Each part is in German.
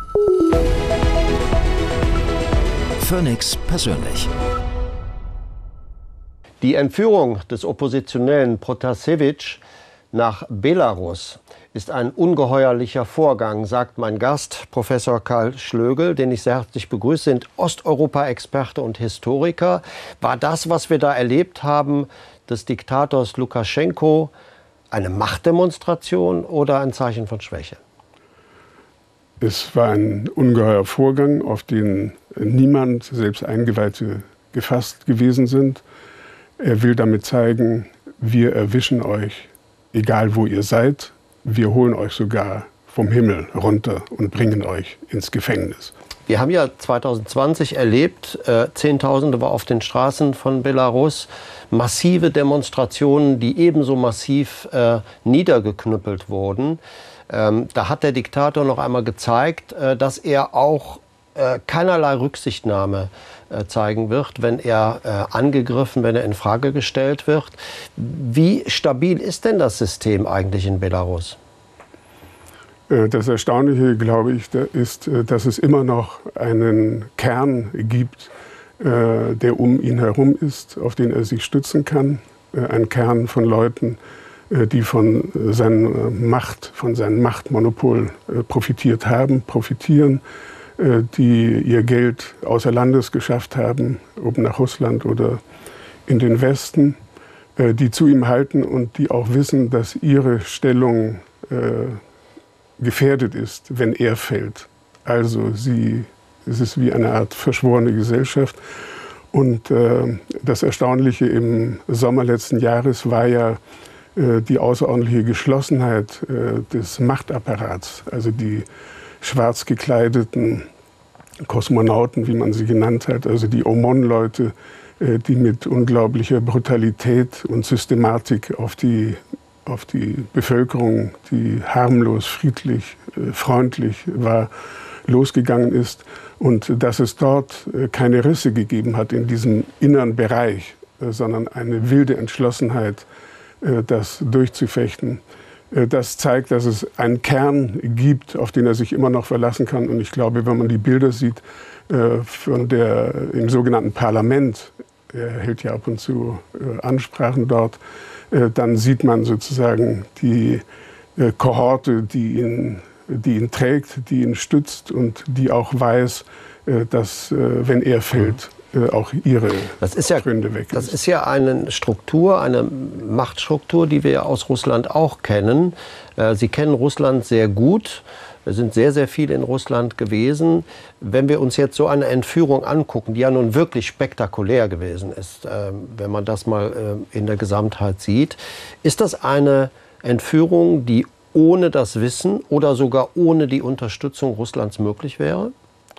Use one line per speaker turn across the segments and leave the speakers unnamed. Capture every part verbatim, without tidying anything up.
Phoenix persönlich.
Die Entführung des Oppositionellen Protasewitsch nach Belarus ist ein ungeheuerlicher Vorgang, sagt mein Gast, Professor Karl Schlögel, den ich sehr herzlich begrüße, sind Osteuropa-Experte und Historiker. War das, was wir da erlebt haben, des Diktators Lukaschenko, eine Machtdemonstration oder ein Zeichen von Schwäche?
Es war ein ungeheuer Vorgang, auf den niemand, selbst Eingeweihte, gefasst gewesen sind. Er will damit zeigen, wir erwischen euch, egal wo ihr seid. Wir holen euch sogar vom Himmel runter und bringen euch ins Gefängnis.
Wir haben ja zwanzig zwanzig erlebt, äh, Zehntausende war auf den Straßen von Belarus, massive Demonstrationen, die ebenso massiv äh, niedergeknüppelt wurden. Ähm, da hat der Diktator noch einmal gezeigt, äh, dass er auch äh, keinerlei Rücksichtnahme äh, zeigen wird, wenn er äh, angegriffen, wenn er in Frage gestellt wird. Wie stabil ist denn das System eigentlich in Belarus?
Das Erstaunliche, glaube ich, ist, dass es immer noch einen Kern gibt, der um ihn herum ist, auf den er sich stützen kann. Ein Kern von Leuten, die von seiner Macht, von seinem Machtmonopol profitiert haben, profitieren, die ihr Geld außer Landes geschafft haben, ob nach Russland oder in den Westen, die zu ihm halten und die auch wissen, dass ihre Stellung gefährdet ist, wenn er fällt. Also sie, es ist wie eine Art verschworene Gesellschaft. Und äh, das Erstaunliche im Sommer letzten Jahres war ja äh, die außerordentliche Geschlossenheit äh, des Machtapparats. Also die schwarz gekleideten Kosmonauten, wie man sie genannt hat, also die OMON-Leute, äh, die mit unglaublicher Brutalität und Systematik auf die auf die Bevölkerung, die harmlos, friedlich, äh, freundlich war, losgegangen ist. Und dass es dort äh, keine Risse gegeben hat in diesem inneren Bereich, äh, sondern eine wilde Entschlossenheit, äh, das durchzufechten. Äh, das zeigt, dass es einen Kern gibt, auf den er sich immer noch verlassen kann. Und ich glaube, wenn man die Bilder sieht äh, von der, im sogenannten Parlament, er hält ja ab und zu äh, Ansprachen dort, dann sieht man sozusagen die Kohorte, die ihn, die ihn trägt, die ihn stützt und die auch weiß, dass, wenn er fällt, auch ihre
das ist ja,
Gründe weg ist.
Das ist ja eine Struktur, eine Machtstruktur, die wir aus Russland auch kennen. Sie kennen Russland sehr gut. Wir sind sehr, sehr viel in Russland gewesen. Wenn wir uns jetzt so eine Entführung angucken, die ja nun wirklich spektakulär gewesen ist, äh, wenn man das mal äh, in der Gesamtheit sieht, ist das eine Entführung, die ohne das Wissen oder sogar ohne die Unterstützung Russlands möglich wäre?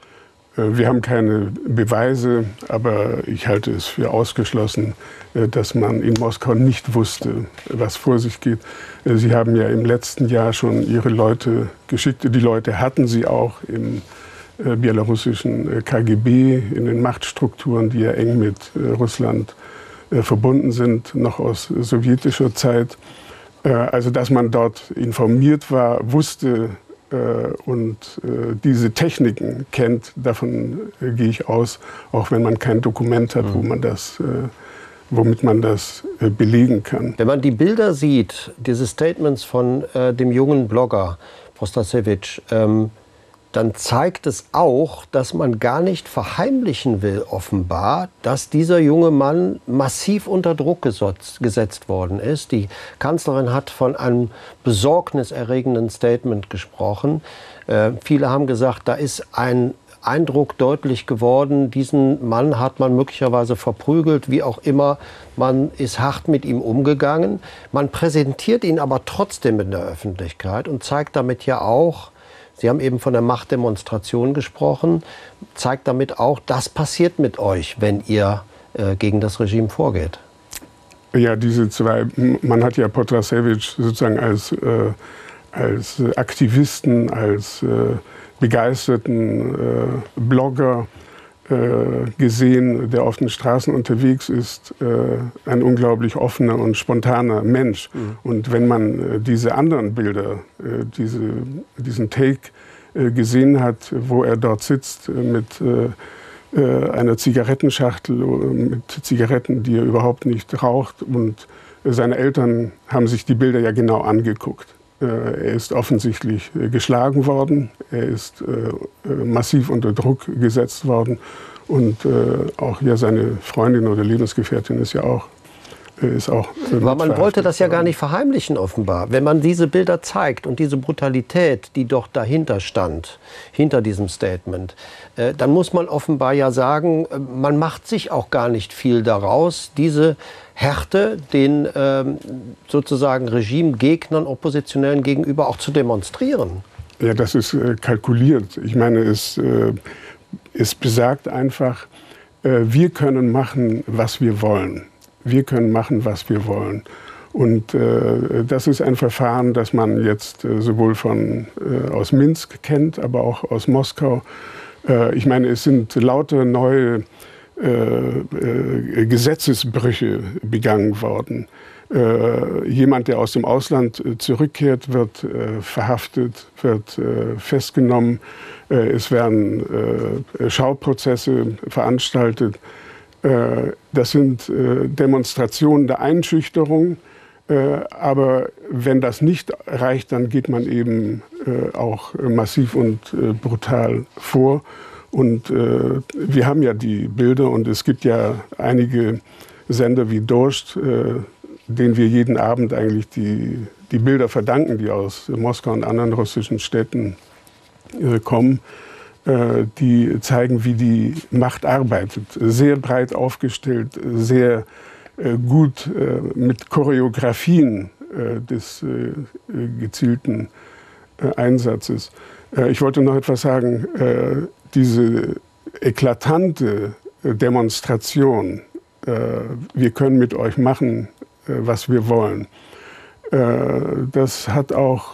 Wir haben keine Beweise, aber ich halte es für ausgeschlossen, dass man in Moskau nicht wusste, was vor sich geht. Sie haben ja im letzten Jahr schon ihre Leute geschickt. Die Leute hatten sie auch im belarussischen K G B, in den Machtstrukturen, die ja eng mit Russland verbunden sind, noch aus sowjetischer Zeit. Also dass man dort informiert war, wusste, und äh, diese Techniken kennt, davon äh, gehe ich aus, auch wenn man kein Dokument hat, mhm. wo man das, äh, womit man das äh, belegen kann.
Wenn man die Bilder sieht, diese Statements von äh, dem jungen Blogger Protasewitsch, ähm, dann zeigt es auch, dass man gar nicht verheimlichen will, offenbar, dass dieser junge Mann massiv unter Druck gesetzt worden ist. Die Kanzlerin hat von einem besorgniserregenden Statement gesprochen. Äh, viele haben gesagt, da ist ein Eindruck deutlich geworden, diesen Mann hat man möglicherweise verprügelt, wie auch immer. Man ist hart mit ihm umgegangen. Man präsentiert ihn aber trotzdem in der Öffentlichkeit und zeigt damit ja auch, Sie haben eben von der Machtdemonstration gesprochen, zeigt damit auch, das passiert mit euch, wenn ihr äh, gegen das Regime vorgeht.
Ja, diese zwei, man hat ja Protasewitsch sozusagen als, äh, als Aktivisten, als äh, begeisterten äh, Blogger äh, gesehen, der auf den Straßen unterwegs ist, äh, ein unglaublich offener und spontaner Mensch. Mhm. Und wenn man äh, diese anderen Bilder, äh, diese, diesen Take gesehen hat, wo er dort sitzt mit einer Zigarettenschachtel, mit Zigaretten, die er überhaupt nicht raucht. Und seine Eltern haben sich die Bilder ja genau angeguckt. Er ist offensichtlich geschlagen worden, er ist massiv unter Druck gesetzt worden und auch ja seine Freundin oder Lebensgefährtin ist ja auch Ist auch
Aber man wollte das ja gar nicht verheimlichen, offenbar. Wenn man diese Bilder zeigt und diese Brutalität, die doch dahinter stand, hinter diesem Statement, äh, dann muss man offenbar ja sagen, äh, man macht sich auch gar nicht viel daraus, diese Härte den äh, sozusagen Regimegegnern, Oppositionellen gegenüber auch zu demonstrieren.
Ja, das ist äh, kalkuliert. Ich meine, es, äh, es besagt einfach, äh, wir können machen, was wir wollen. Wir können machen, was wir wollen. Und äh, das ist ein Verfahren, das man jetzt äh, sowohl von, äh, aus Minsk kennt, aber auch aus Moskau. Äh, ich meine, es sind lauter neue äh, äh, Gesetzesbrüche begangen worden. Äh, jemand, der aus dem Ausland äh, zurückkehrt, wird äh, verhaftet, wird äh, festgenommen. Äh, es werden äh, Schauprozesse veranstaltet. Das sind Demonstrationen der Einschüchterung, aber wenn das nicht reicht, dann geht man eben auch massiv und brutal vor. Und wir haben ja die Bilder und es gibt ja einige Sender wie Dorscht, denen wir jeden Abend eigentlich die, die Bilder verdanken, die aus Moskau und anderen russischen Städten kommen. Die zeigen, wie die Macht arbeitet. Sehr breit aufgestellt, sehr gut mit Choreografien des gezielten Einsatzes. Ich wollte noch etwas sagen. Diese eklatante Demonstration, wir können mit euch machen, was wir wollen, das hat auch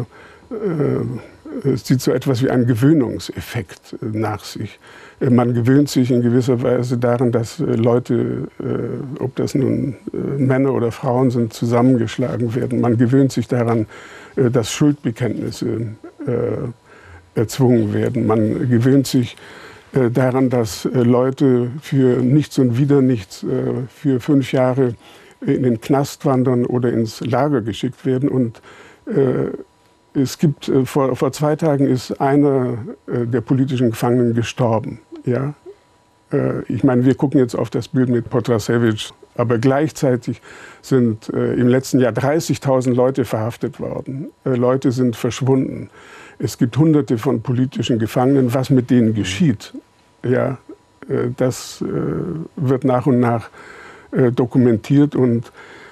es zieht so etwas wie einen Gewöhnungseffekt nach sich. Man gewöhnt sich in gewisser Weise daran, dass Leute, ob das nun Männer oder Frauen sind, zusammengeschlagen werden. Man gewöhnt sich daran, dass Schuldbekenntnisse erzwungen werden. Man gewöhnt sich daran, dass Leute für nichts und wieder nichts für fünf Jahre in den Knast wandern oder ins Lager geschickt werden. Und Es gibt, vor, vor zwei Tagen ist einer der politischen Gefangenen gestorben. Ja? Ich meine, wir gucken jetzt auf das Bild mit Potrasewitsch, aber gleichzeitig sind im letzten Jahr dreißigtausend Leute verhaftet worden. Leute sind verschwunden. Es gibt Hunderte von politischen Gefangenen. Was mit denen geschieht, ja, das wird nach und nach dokumentiert. Und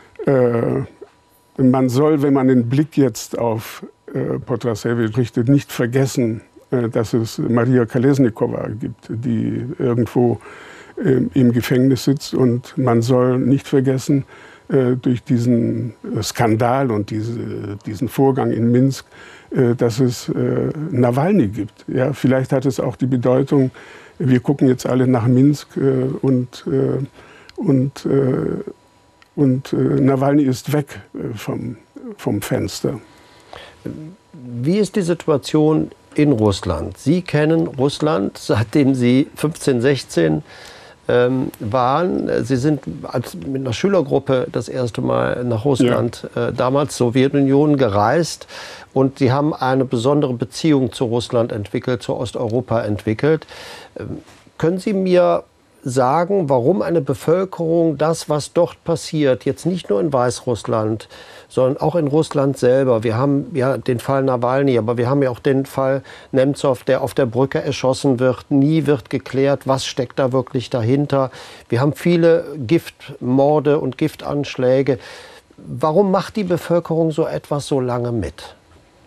man soll, wenn man den Blick jetzt auf Potrasewitsch richtet, nicht vergessen, dass es Maria Kolesnikova gibt, die irgendwo im Gefängnis sitzt. Und man soll nicht vergessen, durch diesen Skandal und diese, diesen Vorgang in Minsk, dass es Nawalny gibt. Ja, vielleicht hat es auch die Bedeutung, wir gucken jetzt alle nach Minsk und, und, und Nawalny ist weg vom, vom Fenster.
Wie ist die Situation in Russland? Sie kennen Russland, seitdem Sie fünfzehn, sechzehn ähm, waren. Sie sind als, mit einer Schülergruppe das erste Mal nach Russland, ja. äh, damals Sowjetunion, gereist. Und Sie haben eine besondere Beziehung zu Russland entwickelt, zu Osteuropa entwickelt. Ähm, können Sie mir sagen, warum eine Bevölkerung das, was dort passiert, jetzt nicht nur in Weißrussland, sondern auch in Russland selber. Wir haben ja den Fall Nawalny, aber wir haben ja auch den Fall Nemzow, der auf der Brücke erschossen wird. Nie wird geklärt, was steckt da wirklich dahinter. Wir haben viele Giftmorde und Giftanschläge. Warum macht die Bevölkerung so etwas so lange mit?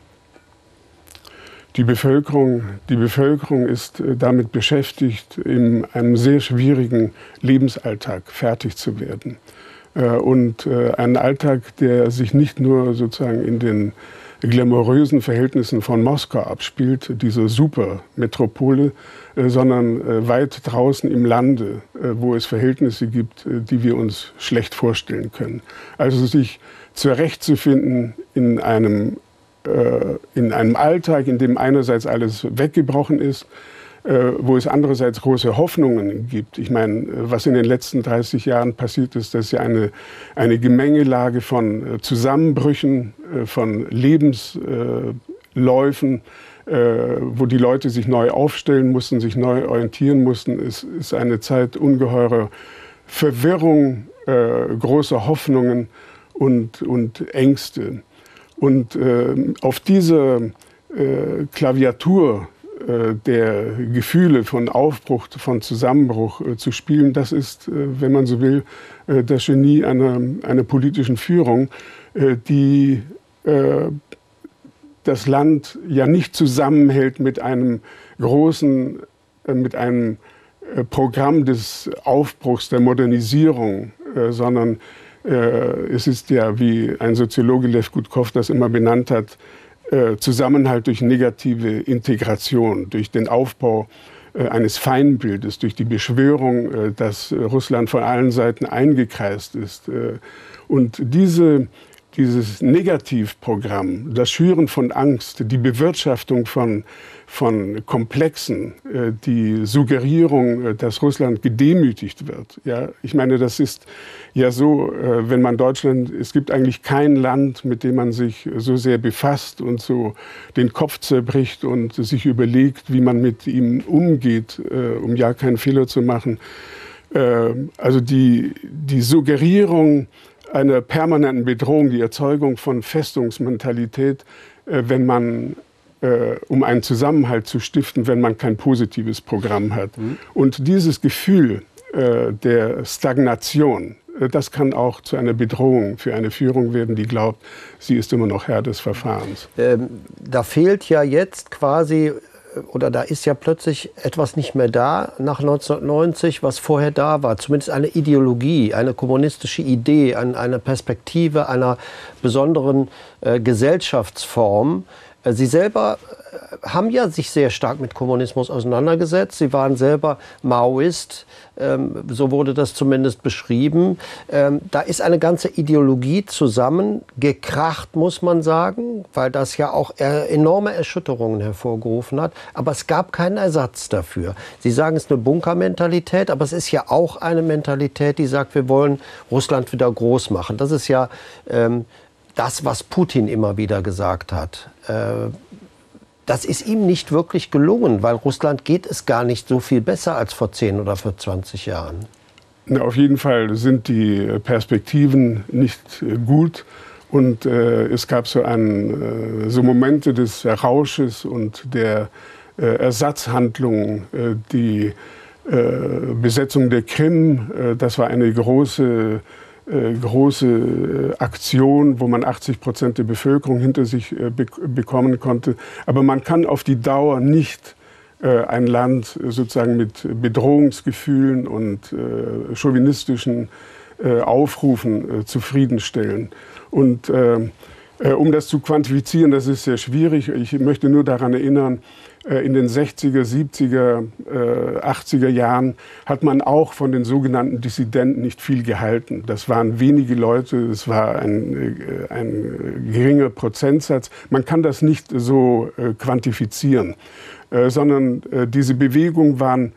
Die Bevölkerung, die Bevölkerung ist damit beschäftigt, in einem sehr schwierigen Lebensalltag fertig zu werden. Und ein Alltag, der sich nicht nur sozusagen in den glamourösen Verhältnissen von Moskau abspielt, diese Supermetropole, sondern weit draußen im Lande, wo es Verhältnisse gibt, die wir uns schlecht vorstellen können. Also sich zurechtzufinden in einem in einem Alltag, in dem einerseits alles weggebrochen ist, wo es andererseits große Hoffnungen gibt. Ich meine, was in den letzten dreißig Jahren passiert ist, das ist ja eine, eine Gemengelage von Zusammenbrüchen, von Lebensläufen, wo die Leute sich neu aufstellen mussten, sich neu orientieren mussten. Es ist eine Zeit ungeheurer Verwirrung, großer Hoffnungen und, und Ängste. Und äh, auf dieser äh, Klaviatur äh, der Gefühle von Aufbruch, von Zusammenbruch äh, zu spielen, das ist, äh, wenn man so will, äh, das Genie einer, einer politischen Führung, äh, die äh, das Land ja nicht zusammenhält mit einem großen, äh, mit einem äh, Programm des Aufbruchs, der Modernisierung, äh, sondern es ist ja, wie ein Soziologe Lev Gutkov das immer benannt hat, Zusammenhalt durch negative Integration, durch den Aufbau eines Feindbildes, durch die Beschwörung, dass Russland von allen Seiten eingekreist ist. Und diese, dieses Negativprogramm, das Schüren von Angst, die Bewirtschaftung von, von Komplexen, die Suggerierung, dass Russland gedemütigt wird. Ja, ich meine, das ist ja so, wenn man Deutschland, es gibt eigentlich kein Land, mit dem man sich so sehr befasst und so den Kopf zerbricht und sich überlegt, wie man mit ihm umgeht, um ja keinen Fehler zu machen. Also die, die Suggerierung einer permanenten Bedrohung, die Erzeugung von Festungsmentalität, wenn man Äh, um einen Zusammenhalt zu stiften, wenn man kein positives Programm hat. Mhm. Und dieses Gefühl äh, der Stagnation, äh, das kann auch zu einer Bedrohung für eine Führung werden, die glaubt, sie ist immer noch Herr des Verfahrens.
Ähm, da fehlt ja jetzt quasi, oder da ist ja plötzlich etwas nicht mehr da nach neunzehnhundertneunzig, was vorher da war. Zumindest eine Ideologie, eine kommunistische Idee, ein, eine Perspektive einer besonderen äh, Gesellschaftsform. Sie selber haben ja sich sehr stark mit Kommunismus auseinandergesetzt. Sie waren selber Maoist, ähm, so wurde das zumindest beschrieben. Ähm, da ist eine ganze Ideologie zusammengekracht, muss man sagen, weil das ja auch enorme Erschütterungen hervorgerufen hat. Aber es gab keinen Ersatz dafür. Sie sagen, es ist eine Bunkermentalität, aber es ist ja auch eine Mentalität, die sagt, wir wollen Russland wieder groß machen. Das ist ja ähm, das, was Putin immer wieder gesagt hat. Äh, das ist ihm nicht wirklich gelungen, weil Russland geht es gar nicht so viel besser als vor zehn oder vor zwanzig Jahren.
Na, auf jeden Fall sind die Perspektiven nicht äh, gut. Und äh, es gab so, ein, äh, so Momente des Rausches und der äh, Ersatzhandlungen. Äh, die äh, Besetzung der Krim, äh, das war eine große Äh, große äh, Aktion, wo man achtzig Prozent der Bevölkerung hinter sich äh, be bekommen konnte. Aber man kann auf die Dauer nicht äh, ein Land äh, sozusagen mit Bedrohungsgefühlen und äh, chauvinistischen äh, Aufrufen äh, zufriedenstellen. Und äh, äh, um das zu quantifizieren, das ist sehr schwierig. Ich möchte nur daran erinnern, in den sechziger, siebziger, achtziger Jahren hat man auch von den sogenannten Dissidenten nicht viel gehalten. Das waren wenige Leute, es war ein, ein geringer Prozentsatz. Man kann das nicht so quantifizieren, sondern diese Bewegungen waren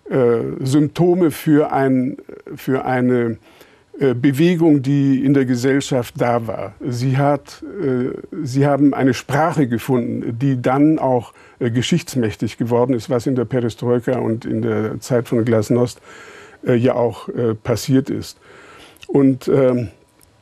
Symptome für, ein, für eine Bewegung, die in der Gesellschaft da war. Sie, hat, sie haben eine Sprache gefunden, die dann auch geschichtsmächtig geworden ist, was in der Perestroika und in der Zeit von Glasnost ja auch passiert ist. Und äh,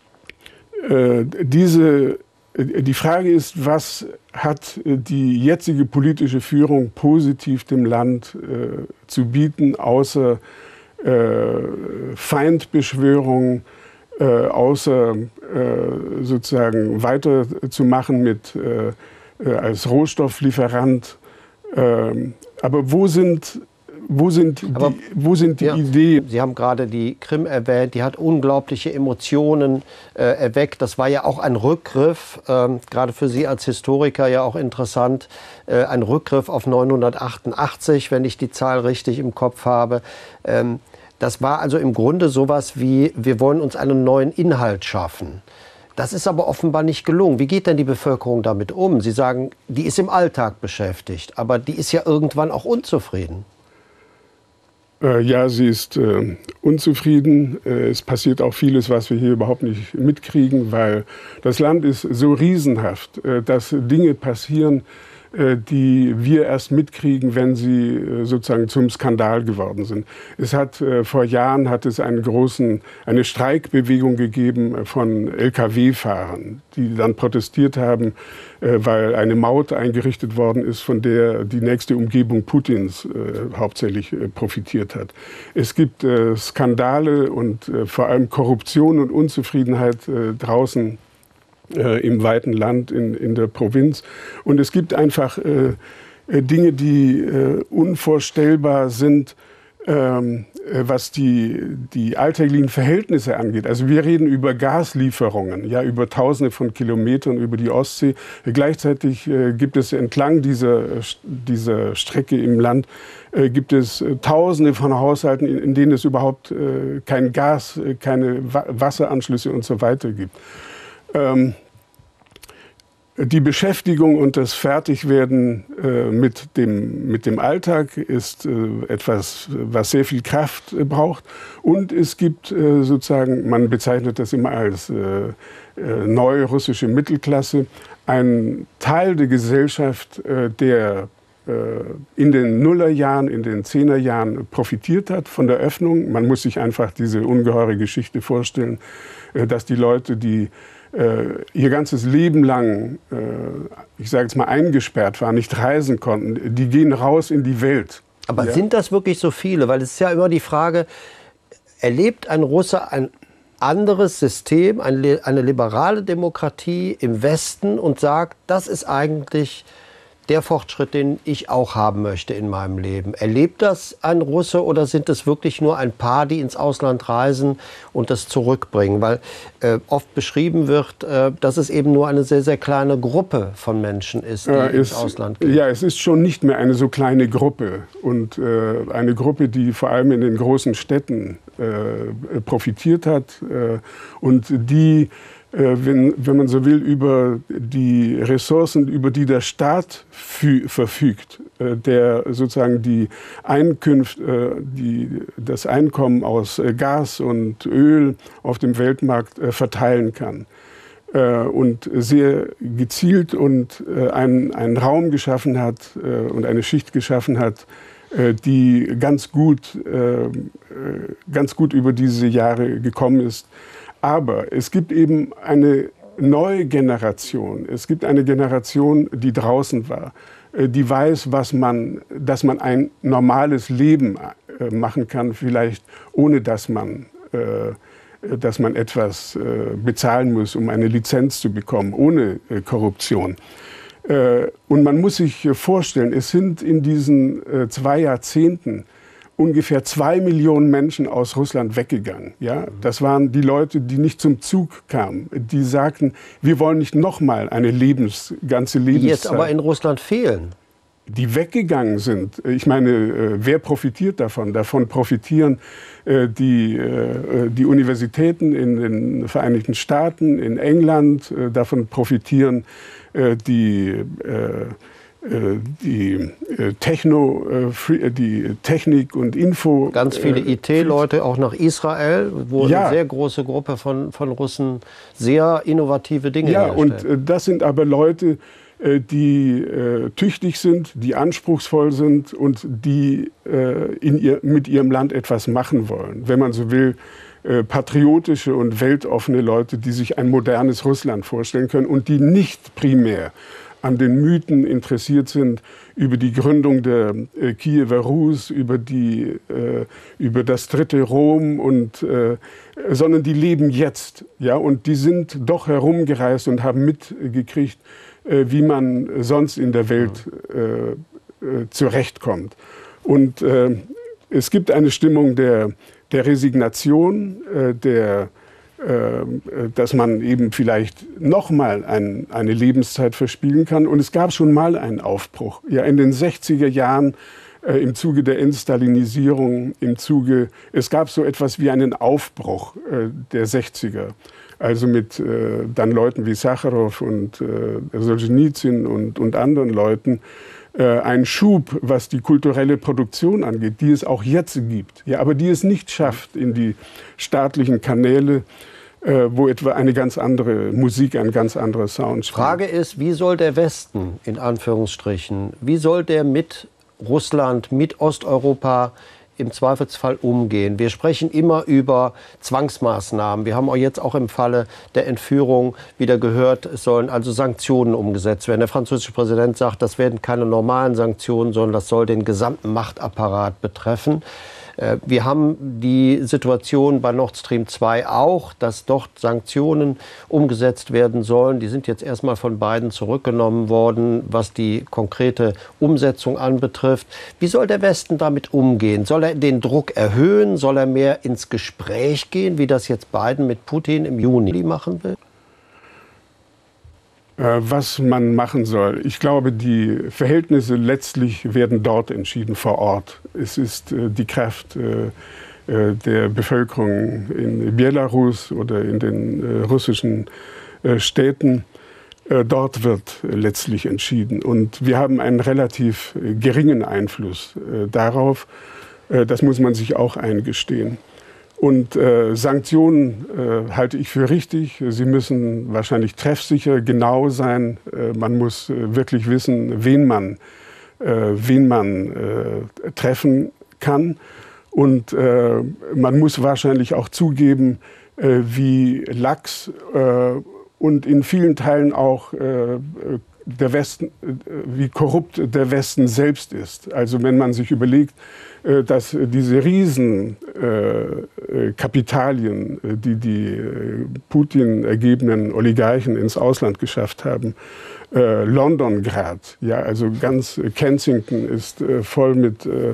diese, die Frage ist, was hat die jetzige politische Führung positiv dem Land äh, zu bieten, außer Äh, Feindbeschwörung, äh, außer äh, sozusagen weiterzumachen mit äh, äh, als Rohstofflieferant. Äh, aber wo sind Wo sind die, aber, wo sind die
ja,
Ideen?
Sie haben gerade die Krim erwähnt, die hat unglaubliche Emotionen äh, erweckt. Das war ja auch ein Rückgriff, ähm, gerade für Sie als Historiker ja auch interessant, äh, ein Rückgriff auf neunhundertachtundachtzig, wenn ich die Zahl richtig im Kopf habe. Ähm, das war also im Grunde sowas wie, wir wollen uns einen neuen Inhalt schaffen. Das ist aber offenbar nicht gelungen. Wie geht denn die Bevölkerung damit um? Sie sagen, die ist im Alltag beschäftigt, aber die ist ja irgendwann auch unzufrieden.
Äh, ja, sie ist äh, unzufrieden. Äh, es passiert auch vieles, was wir hier überhaupt nicht mitkriegen, weil das Land ist so riesenhaft, äh, dass Dinge passieren, äh, die wir erst mitkriegen, wenn sie äh, sozusagen zum Skandal geworden sind. Es hat äh, vor Jahren hat es einen großen, eine Streikbewegung gegeben von L K W-Fahrern, die dann protestiert haben, äh, weil eine Maut eingerichtet worden ist, von der die nächste Umgebung Putins äh, hauptsächlich äh, profitiert hat. Es gibt äh, Skandale und äh, vor allem Korruption und Unzufriedenheit äh, draußen äh, im weiten Land, in, in der Provinz. Und es gibt einfach äh, äh, Dinge, die äh, unvorstellbar sind, ähm, was die, die alltäglichen Verhältnisse angeht. Also wir reden über Gaslieferungen, ja, über Tausende von Kilometern über die Ostsee. Gleichzeitig äh, gibt es entlang dieser, dieser Strecke im Land äh, gibt es äh, Tausende von Haushalten, in, in denen es überhaupt äh, kein Gas, äh, keine Wa- Wasseranschlüsse und so weiter gibt. Ähm, Die Beschäftigung und das Fertigwerden äh, mit, dem, mit dem Alltag ist äh, etwas, was sehr viel Kraft äh, braucht. Und es gibt äh, sozusagen, man bezeichnet das immer als äh, äh, neue russische Mittelklasse, einen Teil der Gesellschaft, äh, der äh, in den Nullerjahren, in den Zehnerjahren profitiert hat von der Öffnung. Man muss sich einfach diese ungeheure Geschichte vorstellen, äh, dass die Leute, die ihr ganzes Leben lang, ich sage jetzt mal, eingesperrt waren, nicht reisen konnten, die gehen raus in die Welt.
Aber
ja?
Sind das wirklich so viele? Weil es ist ja immer die Frage, erlebt ein Russe ein anderes System, eine, eine liberale Demokratie im Westen und sagt, das ist eigentlich der Fortschritt, den ich auch haben möchte in meinem Leben. Erlebt das ein Russe oder sind es wirklich nur ein paar, die ins Ausland reisen und das zurückbringen? Weil äh, oft beschrieben wird, äh, dass es eben nur eine sehr, sehr kleine Gruppe von Menschen ist, die äh, ins
es,
Ausland gehen.
Ja, es ist schon nicht mehr eine so kleine Gruppe. Und äh, eine Gruppe, die vor allem in den großen Städten äh, profitiert hat äh, und die, Wenn, wenn man so will, über die Ressourcen, über die der Staat fü- verfügt, der sozusagen die Einkünfte, die, das Einkommen aus Gas und Öl auf dem Weltmarkt verteilen kann. Und sehr gezielt und einen, einen Raum geschaffen hat und eine Schicht geschaffen hat, die ganz gut, ganz gut über diese Jahre gekommen ist. Aber es gibt eben eine neue Generation. Es gibt eine Generation, die draußen war, die weiß, was man, dass man ein normales Leben machen kann, vielleicht ohne dass man, dass man etwas bezahlen muss, um eine Lizenz zu bekommen, ohne Korruption. Und man muss sich vorstellen, es sind in diesen zwei Jahrzehnten ungefähr zwei Millionen Menschen aus Russland weggegangen. Ja? Das waren die Leute, die nicht zum Zug kamen. Die sagten, wir wollen nicht nochmal eine Lebens, ganze Lebenszeit.
Die jetzt aber in Russland fehlen.
Die weggegangen sind. Ich meine, wer profitiert davon? Davon profitieren die, die Universitäten in den Vereinigten Staaten, in England. Davon profitieren die die Techno, die Technik und Info.
Ganz viele I T-Leute auch nach Israel, wo
ja.
eine sehr große Gruppe von, von Russen sehr innovative Dinge
ja,
herstellt.
Ja, und das sind aber Leute, die äh, tüchtig sind, die anspruchsvoll sind und die äh, in ihr, mit ihrem Land etwas machen wollen. Wenn man so will, äh, patriotische und weltoffene Leute, die sich ein modernes Russland vorstellen können und die nicht primär an den Mythen interessiert sind über die Gründung der äh, Kiewer Rus, über, die, äh, über das dritte Rom, und, äh, sondern die leben jetzt. Ja? Und die sind doch herumgereist und haben mitgekriegt, äh, wie man sonst in der Welt äh, äh, zurechtkommt. Und äh, es gibt eine Stimmung der, der Resignation, äh, der dass man eben vielleicht noch mal ein, eine Lebenszeit verspielen kann. Und es gab schon mal einen Aufbruch. Ja, in den sechziger Jahren äh, im Zuge der Entstalinisierung, im Zuge, es gab so etwas wie einen Aufbruch äh, der sechziger. also mit äh, dann Leuten wie Sacharow und äh, Solzhenitsyn und, und anderen Leuten, äh, einen Schub, was die kulturelle Produktion angeht, die es auch jetzt gibt, ja, aber die es nicht schafft in die staatlichen Kanäle, äh, wo etwa eine ganz andere Musik, ein ganz anderer Sound spielt.
Frage ist, wie soll der Westen, in Anführungsstrichen, wie soll der mit Russland, mit Osteuropa im Zweifelsfall umgehen? Wir sprechen immer über Zwangsmaßnahmen. Wir haben auch jetzt auch im Falle der Entführung wieder gehört, es sollen also Sanktionen umgesetzt werden. Der französische Präsident sagt, das werden keine normalen Sanktionen, sondern das soll den gesamten Machtapparat betreffen. Wir haben die Situation bei Nord Stream zwei auch, dass dort Sanktionen umgesetzt werden sollen. Die sind jetzt erstmal von beiden zurückgenommen worden, was die konkrete Umsetzung anbetrifft. Wie soll der Westen damit umgehen? Soll er den Druck erhöhen? Soll er mehr ins Gespräch gehen, wie das jetzt Biden mit Putin im Juni machen will?
Was man machen soll. Ich glaube, die Verhältnisse letztlich werden dort entschieden, vor Ort. Es ist äh, die Kraft äh, der Bevölkerung in Belarus oder in den äh, russischen äh, Städten. Äh, dort wird äh, letztlich entschieden. Und wir haben einen relativ äh, geringen Einfluss äh, darauf. Äh, das muss man sich auch eingestehen. Und äh, Sanktionen äh, halte ich für richtig. Sie müssen wahrscheinlich treffsicher, genau sein. Äh, man muss äh, wirklich wissen, wen man, äh, wen man äh, treffen kann. Und äh, man muss wahrscheinlich auch zugeben, äh, wie lax äh, und in vielen Teilen auch äh, der Westen, äh, wie korrupt der Westen selbst ist. Also wenn man sich überlegt, dass diese Riesenkapitalien, äh, die die äh, Putin ergebenen Oligarchen ins Ausland geschafft haben, äh, London gerade, ja, also ganz äh, Kensington ist äh, voll mit äh,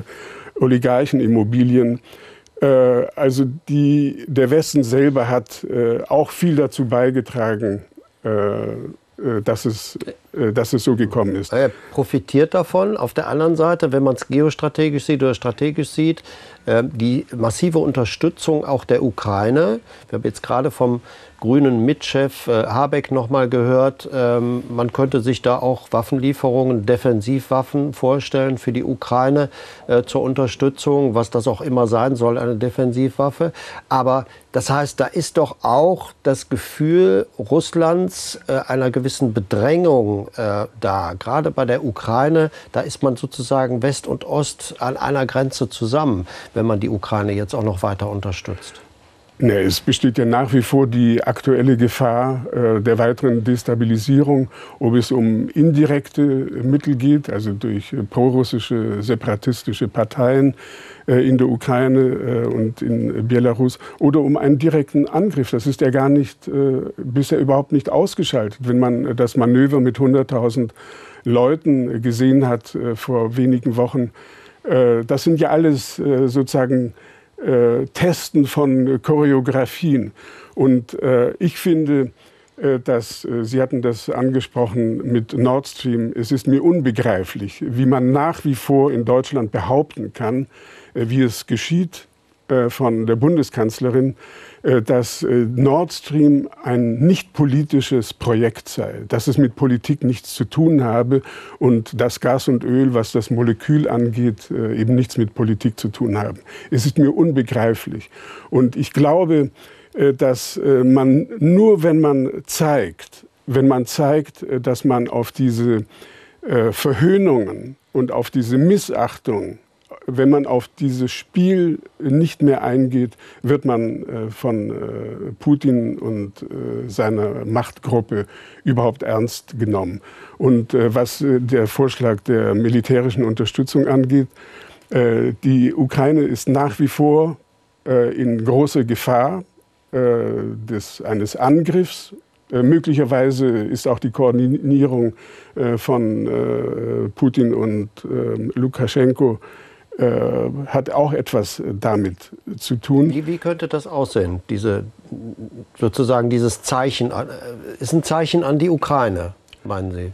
Oligarchenimmobilien. Äh, also die, der Westen selber hat äh, auch viel dazu beigetragen, äh, Dass es, dass es so gekommen ist.
Er profitiert davon. Auf der anderen Seite, wenn man es geostrategisch sieht oder strategisch sieht, die massive Unterstützung auch der Ukraine. Wir haben jetzt gerade vom grünen Mitchef Habeck noch mal gehört, man könnte sich da auch Waffenlieferungen, Defensivwaffen vorstellen für die Ukraine zur Unterstützung, was das auch immer sein soll, eine Defensivwaffe. Aber das heißt, da ist doch auch das Gefühl Russlands einer gewissen Bedrängung da. Gerade bei der Ukraine, da ist man sozusagen West und Ost an einer Grenze zusammen, wenn man die Ukraine jetzt auch noch weiter unterstützt.
Nee, es besteht ja nach wie vor die aktuelle Gefahr äh, der weiteren Destabilisierung, ob es um indirekte Mittel geht, also durch äh, prorussische separatistische Parteien äh, in der Ukraine äh, und in Belarus, oder um einen direkten Angriff. Das ist ja gar nicht, äh, bisher überhaupt nicht ausgeschaltet. Wenn man das Manöver mit hunderttausend Leuten gesehen hat äh, vor wenigen Wochen, äh, das sind ja alles äh, sozusagen Äh, Testen von Choreografien. Und äh, ich finde, äh, dass, äh, Sie hatten das angesprochen mit Nord Stream, es ist mir unbegreiflich, wie man nach wie vor in Deutschland behaupten kann, äh, wie es geschieht äh, von der Bundeskanzlerin, äh, dass äh, Nord Stream ein nicht politisches Projekt sei, dass es mit Politik nichts zu tun habe und dass Gas und Öl, was das Molekül angeht, äh, eben nichts mit Politik zu tun haben. Es ist mir unbegreiflich. Und ich glaube, äh, dass äh, man nur, wenn man zeigt, wenn man zeigt, äh, dass man auf diese äh, Verhöhnungen und auf diese Missachtung, wenn man auf dieses Spiel nicht mehr eingeht, wird man äh, von äh, Putin und äh, seiner Machtgruppe überhaupt ernst genommen. Und äh, was äh, der Vorschlag der militärischen Unterstützung angeht, äh, die Ukraine ist nach wie vor äh, in großer Gefahr äh, des, eines Angriffs. Äh, möglicherweise ist auch die Koordinierung äh, von äh, Putin und äh, Lukaschenko Äh, hat auch etwas damit zu tun.
Wie, wie könnte das aussehen, diese, sozusagen dieses Zeichen? Ist ein Zeichen an die Ukraine, meinen Sie?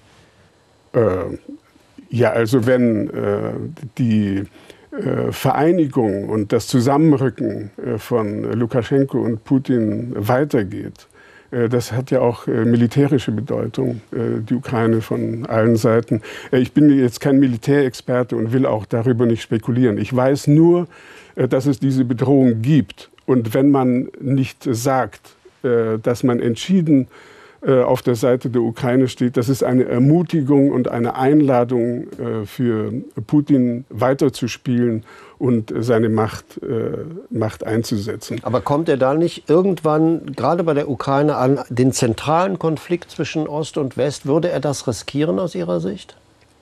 Äh, ja, also wenn äh, die äh, Vereinigung und das Zusammenrücken äh, von Lukaschenko und Putin weitergeht, Das hat ja auch militärische Bedeutung, die Ukraine von allen Seiten. Ich bin jetzt kein Militärexperte und will auch darüber nicht spekulieren. Ich weiß nur, dass es diese Bedrohung gibt. Und wenn man nicht sagt, dass man entschieden auf der Seite der Ukraine steht, das ist eine Ermutigung und eine Einladung für Putin weiterzuspielen und seine Macht, Macht einzusetzen.
Aber kommt er da nicht irgendwann, gerade bei der Ukraine, an den zentralen Konflikt zwischen Ost und West? Würde er das riskieren aus Ihrer Sicht?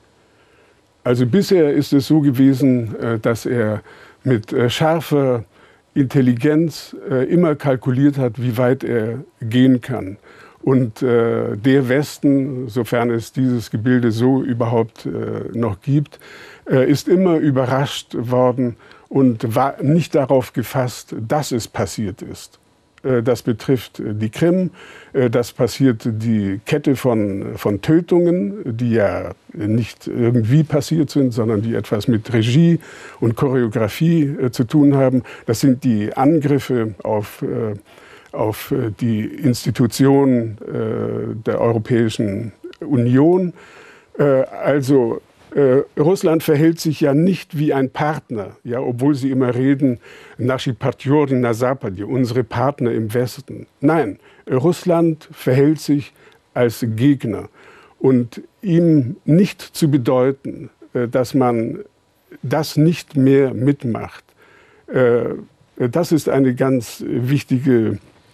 Also bisher ist es so gewesen, dass er mit scharfer Intelligenz immer kalkuliert hat, wie weit er gehen kann. Und äh, der Westen, sofern es dieses Gebilde so überhaupt äh, noch gibt, äh, ist immer überrascht worden und war nicht darauf gefasst, dass es passiert ist. Äh, das betrifft die Krim, äh, das passiert die Kette von, von Tötungen, die ja nicht irgendwie passiert sind, sondern die etwas mit Regie und Choreografie äh, zu tun haben. Das sind die Angriffe auf äh, auf die Institutionen äh, der Europäischen Union. Äh, also äh, Russland verhält sich ja nicht wie ein Partner, ja, obwohl sie immer reden, Nashi partneri na Zapadi, unsere Partner im Westen. Nein, Russland verhält sich als Gegner. Und ihm nicht zu bedeuten, äh, dass man das nicht mehr mitmacht, äh, das ist eine ganz wichtige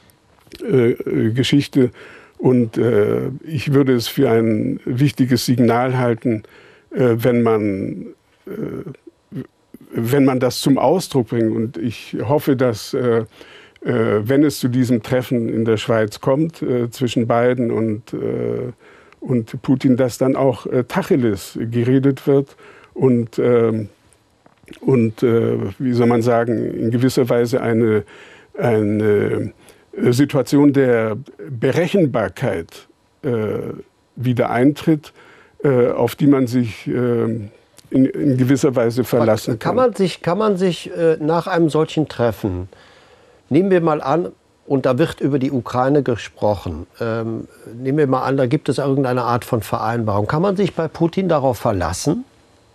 Äh, Geschichte und äh, ich würde es für ein wichtiges Signal halten, äh, wenn man äh, wenn man das zum Ausdruck bringt. Und ich hoffe, dass äh, äh, wenn es zu diesem Treffen in der Schweiz kommt äh, zwischen Biden und äh, und Putin, dass dann auch äh, Tacheles geredet wird und äh, und äh, wie soll man sagen, in gewisser Weise eine eine Situation der Berechenbarkeit äh, wieder eintritt, äh, auf die man sich äh, in, in gewisser Weise verlassen kann.
Kann man sich, kann man sich äh, nach einem solchen Treffen, nehmen wir mal an, und da wird über die Ukraine gesprochen, ähm, nehmen wir mal an, da gibt es irgendeine Art von Vereinbarung. Kann man sich bei Putin darauf verlassen?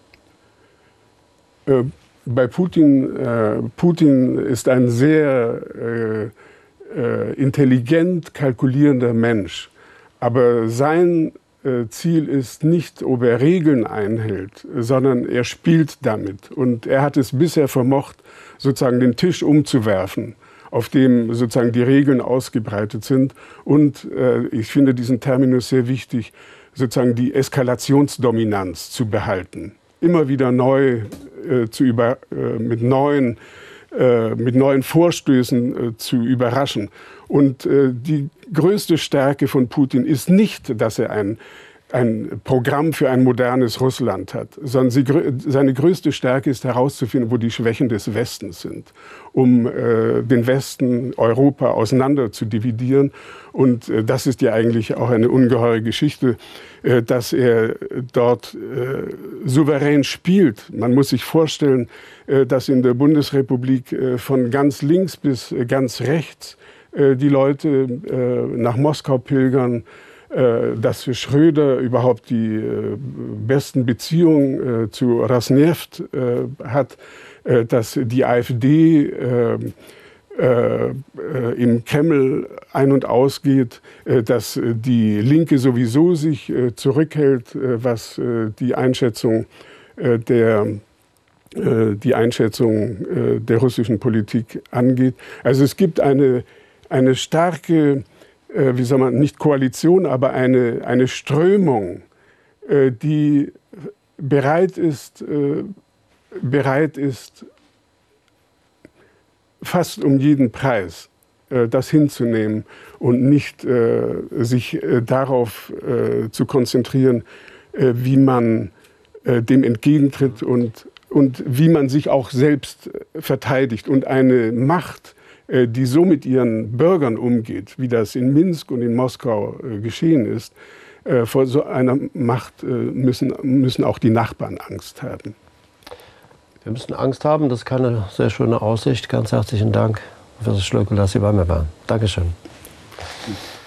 Äh, bei Putin, äh, Putin ist ein sehr äh, Äh, intelligent kalkulierender Mensch. Aber sein äh, Ziel ist nicht, ob er Regeln einhält, sondern er spielt damit. Und er hat es bisher vermocht, sozusagen den Tisch umzuwerfen, auf dem sozusagen die Regeln ausgebreitet sind. Und äh, ich finde diesen Terminus sehr wichtig, sozusagen die Eskalationsdominanz zu behalten. Immer wieder neu äh, zu über, äh, mit neuen mit neuen Vorstößen äh, zu überraschen. Und äh, die größte Stärke von Putin ist nicht, dass er ein, ein Programm für ein modernes Russland hat, sondern sie, seine größte Stärke ist herauszufinden, wo die Schwächen des Westens sind, um äh, den Westen, Europa auseinander zu dividieren. Und äh, das ist ja eigentlich auch eine ungeheure Geschichte, äh, dass er dort äh, souverän spielt. Man muss sich vorstellen, äh, dass in der Bundesrepublik äh, von ganz links bis äh, ganz rechts äh, die Leute äh, nach Moskau pilgern, dass für Schröder überhaupt die äh, besten Beziehungen äh, zu Rosneft äh, hat, äh, dass die AfD äh, äh, im Kreml ein- und ausgeht, äh, dass die Linke sowieso sich äh, zurückhält, äh, was äh, die Einschätzung äh, der äh, die Einschätzung äh, der russischen Politik angeht. Also es gibt eine, eine starke, wie soll man, nicht Koalition, aber eine, eine Strömung, die bereit ist, bereit ist, fast um jeden Preis das hinzunehmen und nicht sich darauf zu konzentrieren, wie man dem entgegentritt und, und wie man sich auch selbst verteidigt. Und eine Macht, die so mit ihren Bürgern umgeht, wie das in Minsk und in Moskau äh, geschehen ist, äh, vor so einer Macht äh, müssen, müssen auch die Nachbarn Angst haben.
Wir müssen Angst haben, das ist keine sehr schöne Aussicht. Ganz herzlichen Dank, Professor Schlöckl, dass Sie bei mir waren. Dankeschön.